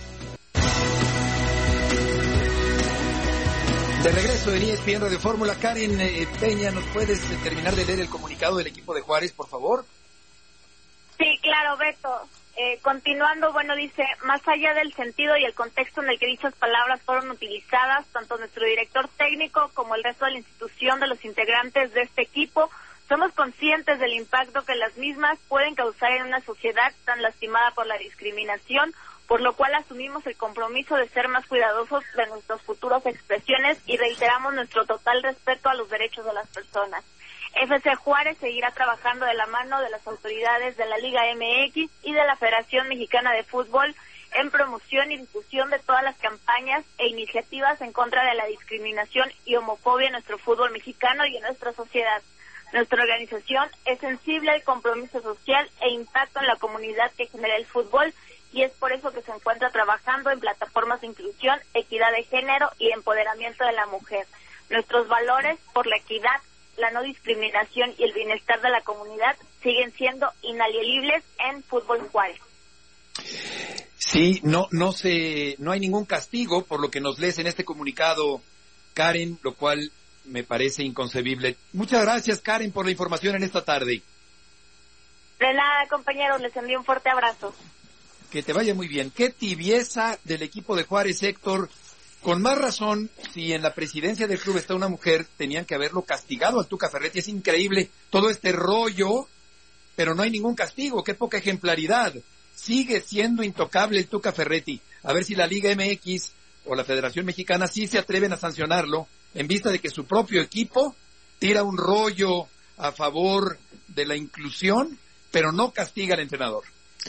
De regreso en E S P N Radio Fórmula, Karen eh, Peña, ¿nos puedes eh, terminar de leer el comunicado del equipo de Juárez, por favor? Sí, claro, Beto. Eh, continuando, bueno, dice, más allá del sentido y el contexto en el que dichas palabras fueron utilizadas, tanto nuestro director técnico como el resto de la institución de los integrantes de este equipo, somos conscientes del impacto que las mismas pueden causar en una sociedad tan lastimada por la discriminación, por lo cual asumimos el compromiso de ser más cuidadosos de nuestras futuras expresiones y reiteramos nuestro total respeto a los derechos de las personas. F C Juárez seguirá trabajando de la mano de las autoridades de la Liga M X y de la Federación Mexicana de Fútbol en promoción y difusión de todas las campañas e iniciativas en contra de la discriminación y homofobia en nuestro fútbol mexicano y en nuestra sociedad. Nuestra organización es sensible al compromiso social e impacto en la comunidad que genera el fútbol y es por eso que se encuentra trabajando en plataformas de inclusión, equidad de género y empoderamiento de la mujer. Nuestros valores por la equidad, la no discriminación y el bienestar de la comunidad siguen siendo inalienables en Fútbol Juárez. Sí, no, no se, no hay ningún castigo por lo que nos lees en este comunicado, Karen, lo cual me parece inconcebible. Muchas gracias, Karen, por la información en esta tarde. De nada, compañeros, les envío un fuerte abrazo. Que te vaya muy bien. Qué tibieza del equipo de Juárez, Héctor. Con más razón, si en la presidencia del club está una mujer, tenían que haberlo castigado al Tuca Ferretti. Es increíble todo este rollo, pero no hay ningún castigo. Qué poca ejemplaridad. Sigue siendo intocable el Tuca Ferretti. A ver si la Liga M X o la Federación Mexicana sí se atreven a sancionarlo en vista de que su propio equipo tira un rollo a favor de la inclusión, pero no castiga al entrenador.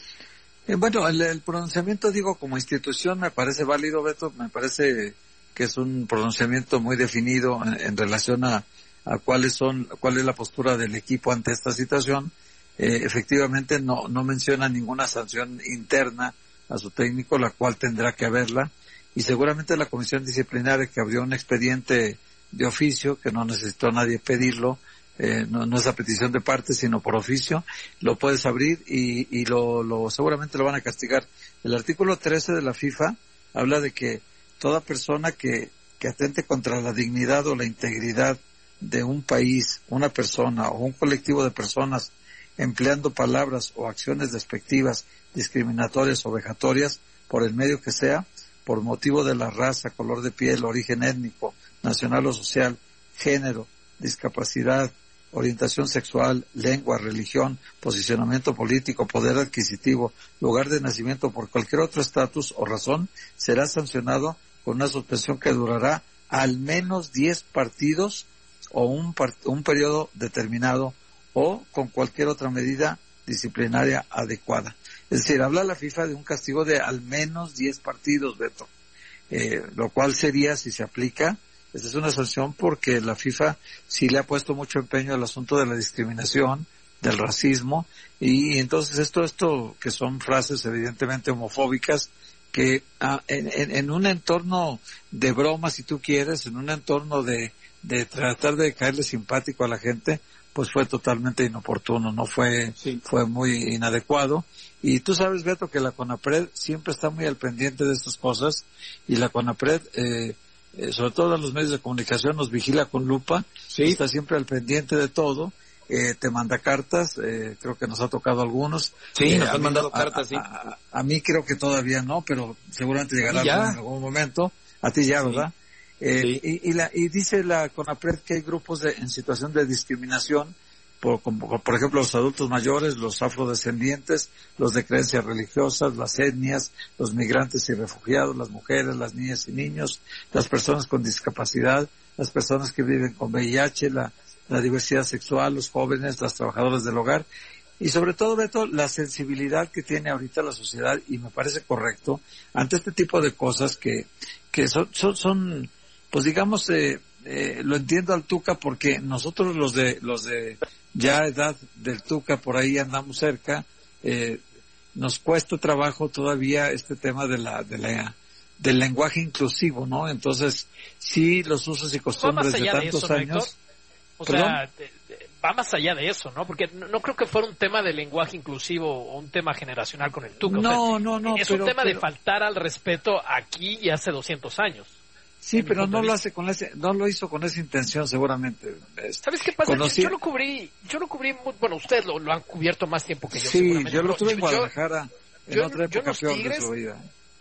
Eh, bueno, el, el pronunciamiento, digo, como institución me parece válido, Beto, me parece que es un pronunciamiento muy definido en, en relación a, a cuáles son, cuál es la postura del equipo ante esta situación. Eh, efectivamente no, no menciona ninguna sanción interna a su técnico, la cual tendrá que haberla, y seguramente la comisión disciplinaria que abrió un expediente de oficio, que no necesitó nadie pedirlo, Eh, no, no es a petición de parte, sino por oficio, lo puedes abrir y, y lo, lo seguramente lo van a castigar. El artículo trece de la FIFA habla de que toda persona que, que atente contra la dignidad o la integridad de un país, una persona o un colectivo de personas empleando palabras o acciones despectivas, discriminatorias o vejatorias por el medio que sea, por motivo de la raza, color de piel, origen étnico, nacional o social, género, discapacidad, orientación sexual, lengua, religión, posicionamiento político, poder adquisitivo, lugar de nacimiento, por cualquier otro estatus o razón, será sancionado con una suspensión que durará al menos diez partidos o un, part- un periodo determinado o con cualquier otra medida disciplinaria adecuada. Es decir, habla la FIFA de un castigo de al menos diez partidos, Beto, eh, lo cual sería, si se aplica, esta es una sanción porque la FIFA sí le ha puesto mucho empeño al asunto de la discriminación, del racismo, y entonces esto, esto que son frases evidentemente homofóbicas, que ah, en, en, en un entorno de broma, si tú quieres, en un entorno de, de tratar de caerle simpático a la gente, pues fue totalmente inoportuno, no fue, sí. fue muy inadecuado. Y tú sabes, Beto, que la CONAPRED siempre está muy al pendiente de estas cosas, y la CONAPRED, eh, Eh, sobre todo en los medios de comunicación, nos vigila con lupa, sí. Está siempre al pendiente de todo, eh, te manda cartas, eh, creo que nos ha tocado algunos. Sí, eh, nos han mí, mandado a, cartas, sí. A, a, a mí creo que todavía no, pero seguramente llegará en algún momento, a ti ya, sí. ¿verdad? Eh, sí. y, y, la, y dice la CONAPRED que hay grupos de, en situación de discriminación, por, como, por ejemplo, los adultos mayores, los afrodescendientes, los de creencias religiosas, las etnias, los migrantes y refugiados, las mujeres, las niñas y niños, las personas con discapacidad, las personas que viven con V I H, la, la diversidad sexual, los jóvenes, las trabajadoras del hogar, y sobre todo, Beto, la sensibilidad que tiene ahorita la sociedad, y me parece correcto, ante este tipo de cosas que, que son, son, son pues digamos, eh, eh, lo entiendo al Tuca, porque nosotros los de, los de ya edad del Tuca, por ahí andamos cerca, eh, nos cuesta trabajo todavía este tema de la, de la, del lenguaje inclusivo, ¿no? Entonces, sí, los usos y costumbres de tantos de eso, años. ¿no, o sea, de, de, va más allá de eso, ¿no? Porque no, no creo que fuera un tema de lenguaje inclusivo o un tema generacional con el Tuca. No, o sea, no, no. Es pero, un tema pero... de faltar al respeto aquí y hace doscientos años. Sí, pero no lo hace con ese, no lo hizo con esa intención, seguramente. ¿Sabes qué pasa? Conocí... Yo, yo lo cubrí, yo lo cubrí, muy, bueno, ustedes lo, lo han cubierto más tiempo que yo. Sí, yo lo tuve en Guadalajara, yo, en yo, otra época peor Tigres, de su vida.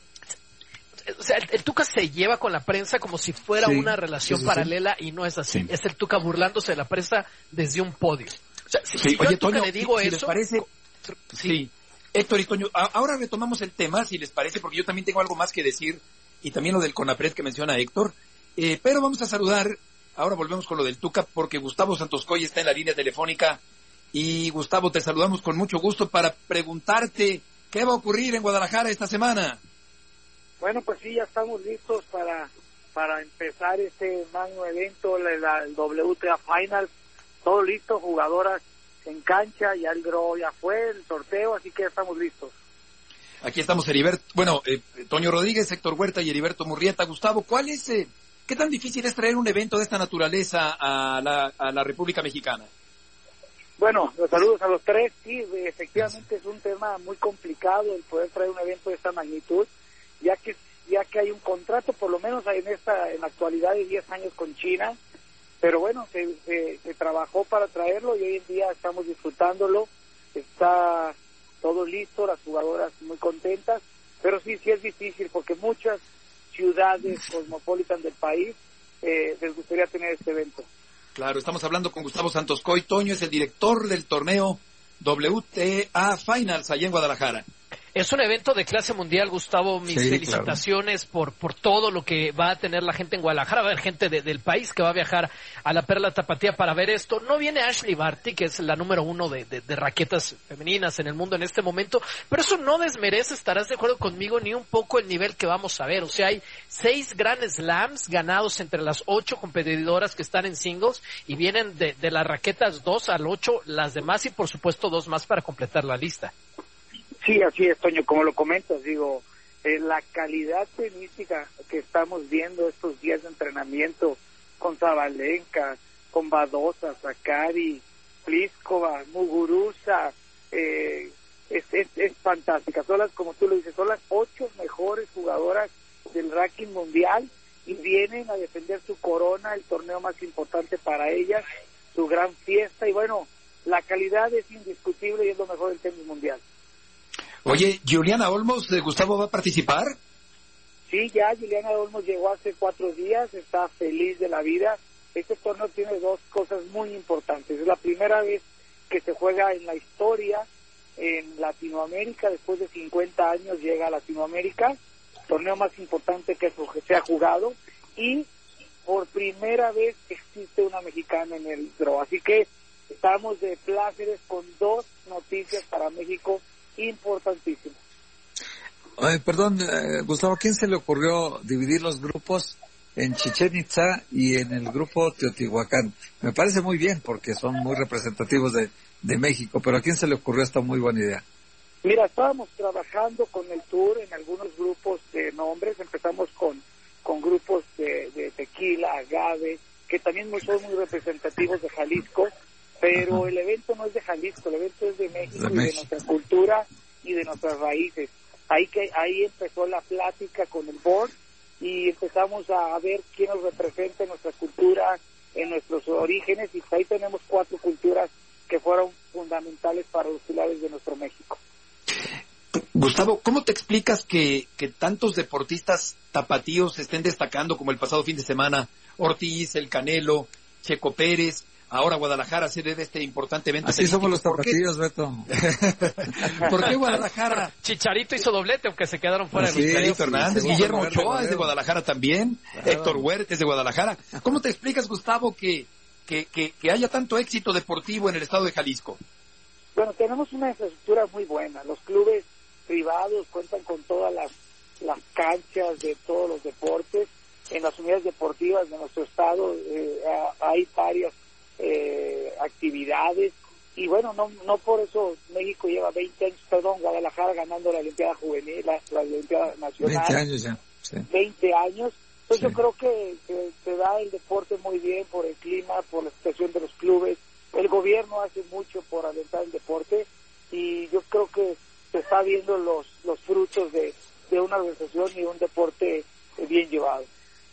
O sea, el, el Tuca se lleva con la prensa como si fuera sí, una relación sí, sí, paralela sí. y no es así. Sí. Es el Tuca burlándose de la prensa desde un podio. O sea, si, sí, si oye, yo al Tuca Toño, le digo si, eso... Si les parece... Sí. Héctor y Toño, ahora retomamos el tema, si les parece, porque yo también tengo algo más que decir, y también lo del CONAPRED que menciona Héctor. Eh, pero vamos a saludar, ahora volvemos con lo del Tuca, porque Gustavo Santoscoy está en la línea telefónica. Y Gustavo, te saludamos con mucho gusto para preguntarte qué va a ocurrir en Guadalajara esta semana. Bueno, pues sí, ya estamos listos para para empezar este magno evento, la, la, el W T A Final, todo listo, jugadoras en cancha, ya el draw ya fue, el sorteo, así que ya estamos listos. Aquí estamos Heriberto, bueno, eh, Toño Rodríguez, Héctor Huerta y Heriberto Murrieta. Gustavo, ¿cuál es... Eh, ¿qué tan difícil es traer un evento de esta naturaleza a la, a la República Mexicana? Bueno, los saludos a los tres. Sí, efectivamente es un tema muy complicado el poder traer un evento de esta magnitud, ya que ya que hay un contrato, por lo menos en esta en la actualidad de diez años con China, pero bueno, se, se, se trabajó para traerlo y hoy en día estamos disfrutándolo, está todo listo, las jugadoras muy contentas, pero sí, sí es difícil porque muchas ciudades cosmopolitan del país eh, les gustaría tener este evento. Claro, estamos hablando con Gustavo Santoscoy. Toño es el director del torneo W T A Finals allá en Guadalajara. Es un evento de clase mundial, Gustavo. Mis sí, felicitaciones claro. por por todo lo que va a tener la gente en Guadalajara. Va a haber gente de, del país que va a viajar a la Perla Tapatía para ver esto. No viene Ashley Barty, que es la número uno de, de, de raquetas femeninas en el mundo en este momento, pero eso no desmerece, estarás de acuerdo conmigo, ni un poco el nivel que vamos a ver. O sea, hay seis Grand Slams ganados entre las ocho competidoras que están en singles y vienen de, de las raquetas dos al ocho, las demás y por supuesto dos más para completar la lista. Sí, así es, Toño, como lo comentas, digo, eh, la calidad tenística que estamos viendo estos días de entrenamiento con Zabalenka, con Badosa, Zakari, Pliskova, Muguruza, eh, es, es, es fantástica. Son las, como tú lo dices, son las ocho mejores jugadoras del ranking mundial y vienen a defender su corona, el torneo más importante para ellas, su gran fiesta, y bueno, la calidad es indiscutible y es lo mejor del tenis mundial. Oye, Juliana Olmos, Gustavo, ¿va a participar? Sí, ya Juliana Olmos llegó hace cuatro días, está feliz de la vida. Este torneo tiene dos cosas muy importantes. Es la primera vez que se juega en la historia en Latinoamérica, después de cincuenta años llega a Latinoamérica, torneo más importante que se ha jugado, y por primera vez existe una mexicana en el draw. Así que estamos de pláceres con dos noticias para México importantísimo. Ay, perdón, eh, Gustavo, ¿a quién se le ocurrió dividir los grupos en Chichén Itzá y en el grupo Teotihuacán? Me parece muy bien porque son muy representativos de, de México, pero ¿a quién se le ocurrió esta muy buena idea? Mira, estábamos trabajando con el tour en algunos grupos de nombres, empezamos con, con grupos de, de tequila, agave, que también son muy representativos de Jalisco, pero Ajá. el evento no es de Jalisco, el evento es de México, de México. Y de nuestra cultura y de nuestras raíces. Ahí que ahí empezó la plática con el board y empezamos a ver quién nos representa en nuestra cultura, en nuestros orígenes, y ahí tenemos cuatro culturas que fueron fundamentales para los pilares de nuestro México. Gustavo, ¿cómo te explicas que, que tantos deportistas tapatíos estén destacando como el pasado fin de semana? Ortiz, El Canelo, Checo Pérez, ahora Guadalajara, sede de este importante evento. Así somos los tapatíos, Beto. ¿Por qué Guadalajara? Chicharito hizo doblete, aunque se quedaron fuera sí, de los Chicharito Fernández, sí, Guillermo Ochoa es de Guadalajara también, claro. Héctor Huerta es de Guadalajara. ¿Cómo te explicas, Gustavo, que, que, que, que haya tanto éxito deportivo en el estado de Jalisco? Bueno, tenemos una infraestructura muy buena. Los clubes privados cuentan con todas las, las canchas de todos los deportes. En las unidades deportivas de nuestro estado eh, hay varias Eh, actividades, y bueno, no no por eso México lleva veinte años, perdón, Guadalajara ganando la Olimpiada Juvenil, la, la Olimpiada Nacional. veinte años ya. Sí. veinte años. Entonces sí. Yo creo que, que se da el deporte muy bien por el clima, por la situación de los clubes. El gobierno hace mucho por alentar el deporte y yo creo que se está viendo los, los frutos de, de una organización y un deporte bien llevado.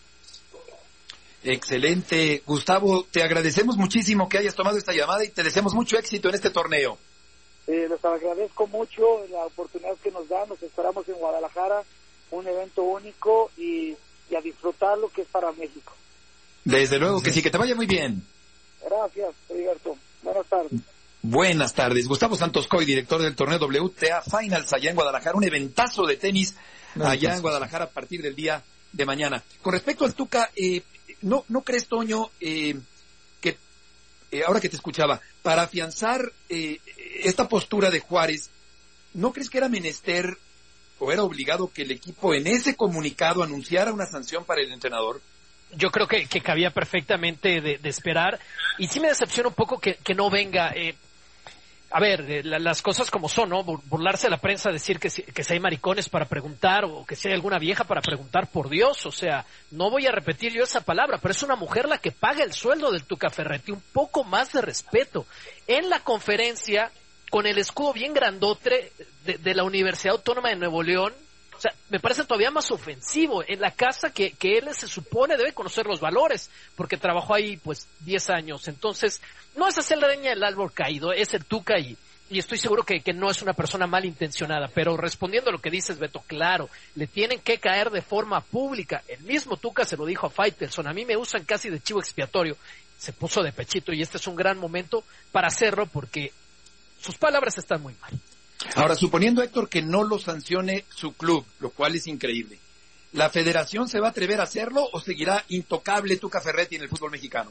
Excelente. Gustavo, te agradecemos muchísimo que hayas tomado esta llamada y te deseamos mucho éxito en este torneo. Eh, les agradezco mucho la oportunidad que nos dan. Nos esperamos en Guadalajara, un evento único y, y a disfrutar lo que es para México. Desde luego que sí, que te vaya muy bien. Gracias, Heriberto. Buenas tardes. Buenas tardes. Gustavo Santoscoy, director del torneo W T A Finals allá en Guadalajara, un eventazo de tenis allá en Guadalajara a partir del día de mañana. Con respecto al Tuca, eh, ¿No, no crees, Toño, eh, que eh, ahora que te escuchaba, para afianzar eh, esta postura de Juárez, ¿no crees que era menester o era obligado que el equipo en ese comunicado anunciara una sanción para el entrenador? Yo creo que, que cabía perfectamente de, de esperar, y sí me decepciona un poco que, que no venga. Eh, a ver, eh, la, las cosas como son, ¿no? Burlarse de la prensa, decir que si, que si hay maricones para preguntar o que si hay alguna vieja para preguntar, por Dios, o sea, no voy a repetir yo esa palabra, pero es una mujer la que paga el sueldo del Tuca Ferretti, un poco más de respeto. En la conferencia, con el escudo bien grandote de, de la Universidad Autónoma de Nuevo León, o sea, me parece todavía más ofensivo en la casa que, que él se supone debe conocer los valores, porque trabajó ahí pues diez años. Entonces, no es hacer la leña del árbol caído, es el Tuca y, y estoy seguro que, que no es una persona malintencionada. Pero respondiendo a lo que dices, Beto, claro, le tienen que caer de forma pública. El mismo Tuca se lo dijo a Faitelson, a mí me usan casi de chivo expiatorio. Se puso de pechito y este es un gran momento para hacerlo porque sus palabras están muy mal. Ahora, suponiendo, Héctor, que no lo sancione su club, lo cual es increíble, ¿la federación se va a atrever a hacerlo o seguirá intocable Tuca Ferretti en el fútbol mexicano?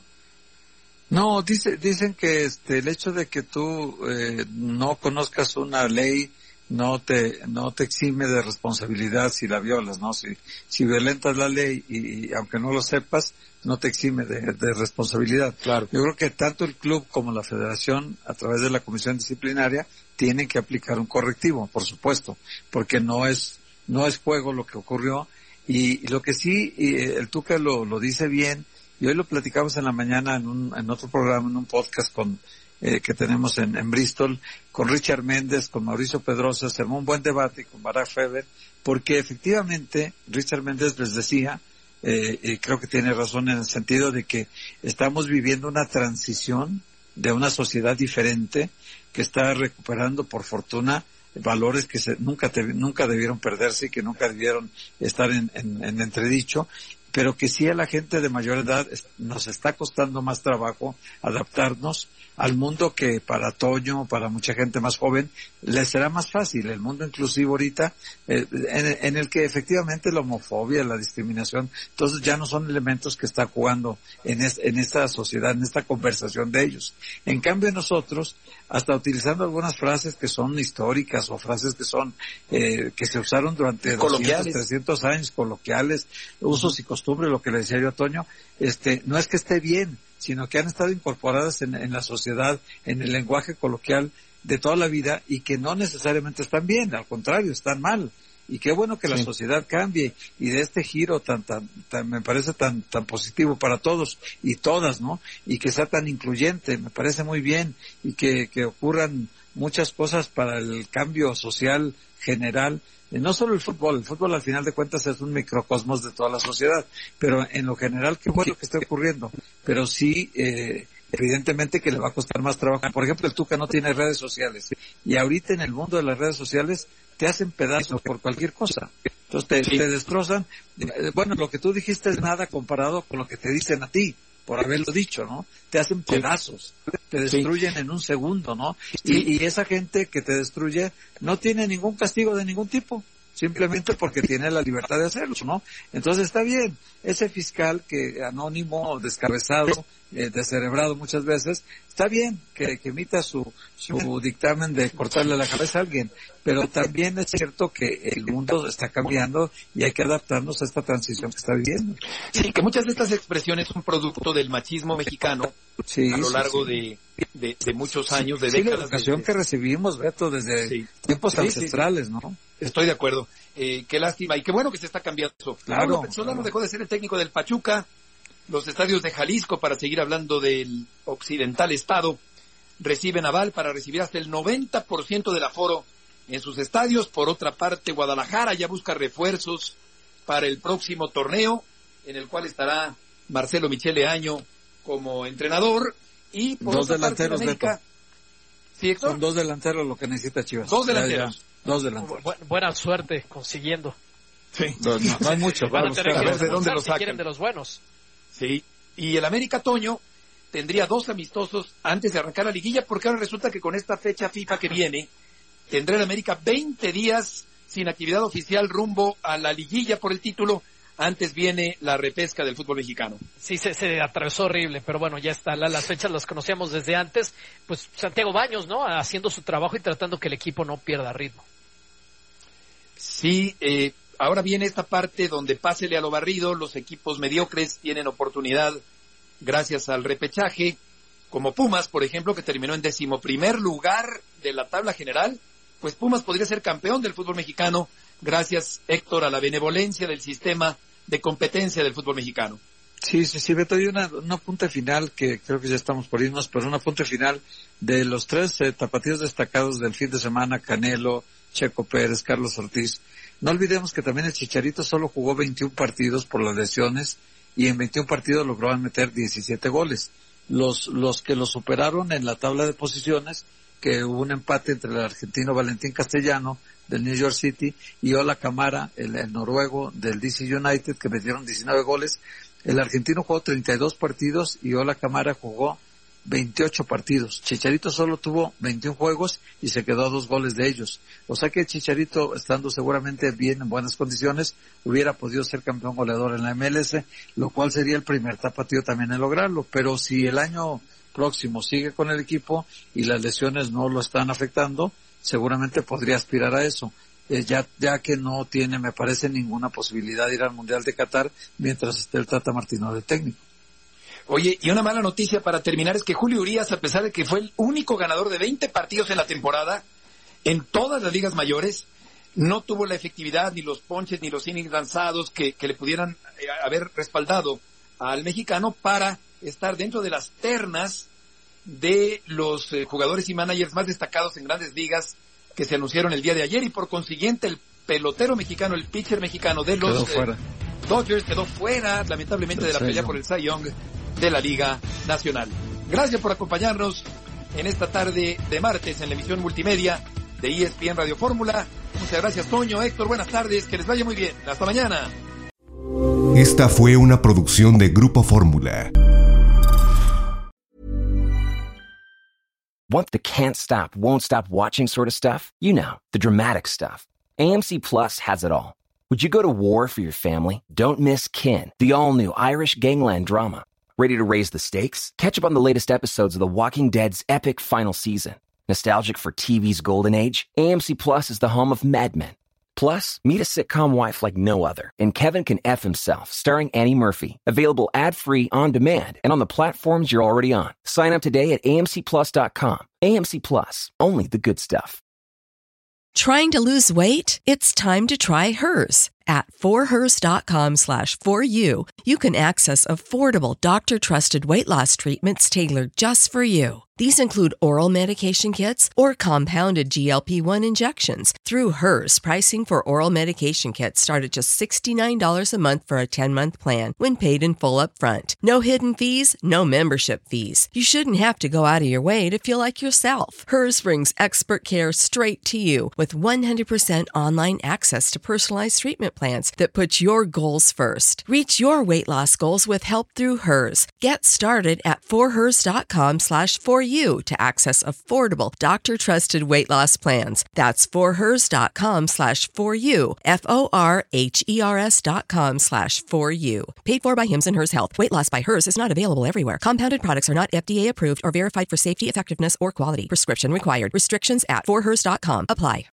No, dice, dicen que este, el hecho de que tú eh, no conozcas una ley no te no te exime de responsabilidad si la violas, ¿no? Si si violentas la ley y, y aunque no lo sepas, no te exime de, de responsabilidad. Claro. Yo creo que tanto el club como la federación, a través de la comisión disciplinaria, tienen que aplicar un correctivo, por supuesto, porque no es no es juego lo que ocurrió y, y lo que sí y el Tuca lo lo dice bien y hoy lo platicamos en la mañana en un en otro programa, en un podcast con Eh, que tenemos en, en Bristol, con Richard Méndez, con Mauricio Pedrosa, se armó un buen debate con Barack Feber, porque efectivamente Richard Méndez les decía, eh, y creo que tiene razón en el sentido de que estamos viviendo una transición de una sociedad diferente que está recuperando por fortuna valores que se, nunca te, nunca debieron perderse y que nunca debieron estar en, en, en entredicho, pero que sí a la gente de mayor edad nos está costando más trabajo adaptarnos al mundo que para Toño, para mucha gente más joven, les será más fácil. El mundo inclusivo ahorita, eh, en, en el que efectivamente la homofobia, la discriminación, entonces ya no son elementos que está jugando en, es, en esta sociedad, en esta conversación de ellos. En cambio nosotros, hasta utilizando algunas frases que son históricas o frases que son, eh, que se usaron durante doscientos, trescientos años, coloquiales, usos y costumbres, lo que le decía yo a Toño, este, no es que esté bien, sino que han estado incorporadas en, en la sociedad, en el lenguaje coloquial de toda la vida y que no necesariamente están bien, al contrario, están mal. Y qué bueno que la sí. sociedad cambie y de este giro tan, tan, tan, me parece tan, tan positivo para todos y todas, ¿no? Y que sea tan incluyente, me parece muy bien y que, que ocurran muchas cosas para el cambio social general. Eh, no solo el fútbol, el fútbol al final de cuentas es un microcosmos de toda la sociedad, pero en lo general qué bueno que esté ocurriendo, pero sí, eh, evidentemente que le va a costar más trabajo. Por ejemplo, el Tuca no tiene redes sociales y ahorita en el mundo de las redes sociales te hacen pedazos por cualquier cosa, entonces te, sí. te destrozan. Eh, bueno, lo que tú dijiste es nada comparado con lo que te dicen a ti por haberlo dicho, ¿no? Te hacen pedazos, te destruyen sí. en un segundo, ¿no? Sí. Y, y esa gente que te destruye no tiene ningún castigo de ningún tipo, simplemente porque tiene la libertad de hacerlo, ¿no? Entonces está bien, ese fiscal que anónimo, descabezado, eh, descerebrado muchas veces, está bien que, que emita su, su dictamen de cortarle la cabeza a alguien, pero también es cierto que el mundo está cambiando y hay que adaptarnos a esta transición que está viviendo. Sí, que muchas de estas expresiones son producto del machismo mexicano sí, a lo largo sí, sí. De, de, de muchos años, de sí, décadas. la educación de... que recibimos, Beto, desde sí. tiempos sí, ancestrales, sí, sí. ¿no? Estoy de acuerdo. Eh, qué lástima y qué bueno que se está cambiando eso. Claro. Pablo Pezzolano dejó de ser el técnico del Pachuca. Los estadios de Jalisco, para seguir hablando del occidental estado, reciben aval para recibir hasta el noventa por ciento del aforo en sus estadios. Por otra parte, Guadalajara ya busca refuerzos para el próximo torneo, en el cual estará Marcelo Michele Año como entrenador. Y por dos otra delanteros, parte, América... ¿Sí, Héctor? Son dos delanteros lo que necesita Chivas. Dos delanteros. Ya, ya. Dos delanteros. Bu buena suerte consiguiendo. Sí. No, no, no hay mucho. Van a tener que ver de dónde lo si sacan. quieren de los buenos. Sí. Y el América, Toño, tendría dos amistosos antes de arrancar la liguilla, porque ahora resulta que con esta fecha FIFA que viene, tendrá el América veinte días sin actividad oficial rumbo a la liguilla por el título. Antes viene la repesca del fútbol mexicano. Sí, se, se atravesó horrible, pero bueno, ya está. La, las fechas las conocíamos desde antes. Pues Santiago Baños, ¿no? Haciendo su trabajo y tratando que el equipo no pierda ritmo. Sí, eh, ahora viene esta parte donde pásele a lo barrido. Los equipos mediocres tienen oportunidad gracias al repechaje. como Pumas, por ejemplo, que terminó en decimoprimer lugar de la tabla general, pues Pumas podría ser campeón del fútbol mexicano gracias, Héctor, a la benevolencia del sistema de competencia del fútbol mexicano. Sí, sí, sí, Beto, hay una, una punta final que creo que ya estamos por irnos, pero una punta final de los tres eh, tapatíos destacados del fin de semana, Canelo, Checo Pérez, Carlos Ortiz. No olvidemos que también el Chicharito solo jugó veintiún partidos por las lesiones y en veintiún partidos logró meter diecisiete goles. Los, los que lo superaron en la tabla de posiciones, que hubo un empate entre el argentino Valentín Castellano del New York City y Ola Kamara, el, el noruego del D C United, que metieron diecinueve goles. El argentino jugó treinta y dos partidos y Ola Kamara jugó veintiocho partidos. Chicharito solo tuvo veintiún juegos y se quedó a dos goles de ellos. O sea que Chicharito, estando seguramente bien en buenas condiciones, hubiera podido ser campeón goleador en la M L S, lo cual sería el primer tapatío también en lograrlo. Pero si el año próximo sigue con el equipo y las lesiones no lo están afectando, seguramente podría aspirar a eso. Eh, ya, ya que no tiene, me parece, ninguna posibilidad de ir al Mundial de Qatar mientras esté el Tata Martino de técnico. Oye, y una mala noticia para terminar es que Julio Urías, a pesar de que fue el único ganador de veinte partidos en la temporada, en todas las ligas mayores, no tuvo la efectividad, ni los ponches, ni los innings lanzados que, que le pudieran eh, haber respaldado al mexicano para estar dentro de las ternas de los eh, jugadores y managers más destacados en grandes ligas que se anunciaron el día de ayer, y por consiguiente el pelotero mexicano, el pitcher mexicano de los eh, Dodgers quedó fuera, lamentablemente, de la pelea por el Cy Young de la Liga Nacional. Gracias por acompañarnos en esta tarde de martes en la emisión multimedia de E S P N Radio Fórmula. Muchas gracias, Toño, Héctor, buenas tardes, que les vaya muy bien. Hasta mañana. Esta fue una producción de Grupo Fórmula. Want the can't stop, won't stop watching sort of stuff? You know, the dramatic stuff. A M C Plus has it all. Would you go to war for your family? Don't miss Kin, the all-new Irish gangland drama. Ready to raise the stakes? Catch up on the latest episodes of The Walking Dead's epic final season. Nostalgic for T V's golden age? A M C Plus is the home of Mad Men. Plus, meet a sitcom wife like no other in Kevin Can F Himself, starring Annie Murphy. Available ad-free on demand and on the platforms you're already on. Sign up today at A M C plus dot com. A M C Plus, only the good stuff. Trying to lose weight? It's time to try Hers. At forhers.com slash for you, you can access affordable doctor-trusted weight loss treatments tailored just for you. These include oral medication kits or compounded G L P one injections. Through Hers, pricing for oral medication kits start at just sixty-nine dollars a month for a ten-month plan when paid in full upfront. No hidden fees, no membership fees. You shouldn't have to go out of your way to feel like yourself. Hers brings expert care straight to you with one hundred percent online access to personalized treatment plans that put your goals first. Reach your weight loss goals with help through Hers. Get started at forhers.com slash for you to access affordable doctor-trusted weight loss plans. That's forhers.com slash for you. F O R H E R S dot com slash for you. Paid for by Hims and Hers Health. Weight loss by Hers is not available everywhere. Compounded products are not F D A approved or verified for safety, effectiveness, or quality. Prescription required. Restrictions at forhers dot com apply.